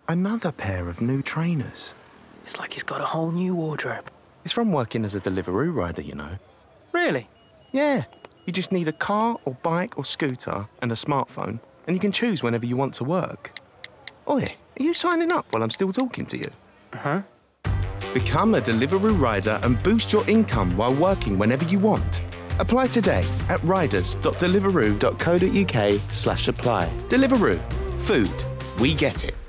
Another pair of new trainers. It's like he's got a whole new wardrobe. It's from working as a Deliveroo rider, you know. Really? Yeah. You just need a car or bike or scooter and a smartphone, and you can choose whenever you want to work. Oi, are you signing up while I'm still talking to you? Uh-huh. Become a Deliveroo rider and boost your income while working whenever you want. Apply today at riders.deliveroo.co.uk/apply. Deliveroo. Food. We get it.